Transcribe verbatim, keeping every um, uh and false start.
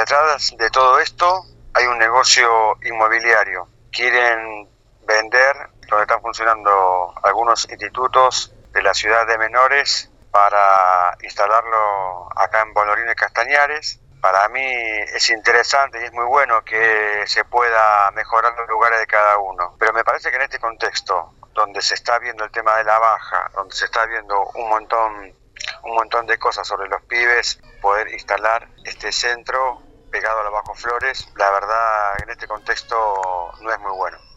Detrás de todo esto hay un negocio inmobiliario. Quieren vender donde están funcionando algunos institutos de la ciudad de menores para instalarlo acá en Bonorini Castañares. Para mí es interesante y es muy bueno que se pueda mejorar los lugares de cada uno, pero me parece que en este contexto, donde se está viendo el tema de la baja, donde se está viendo un montón, un montón de cosas sobre los pibes, poder instalar este centro pegado a los Bajos Flores, la verdad en este contexto no es muy bueno.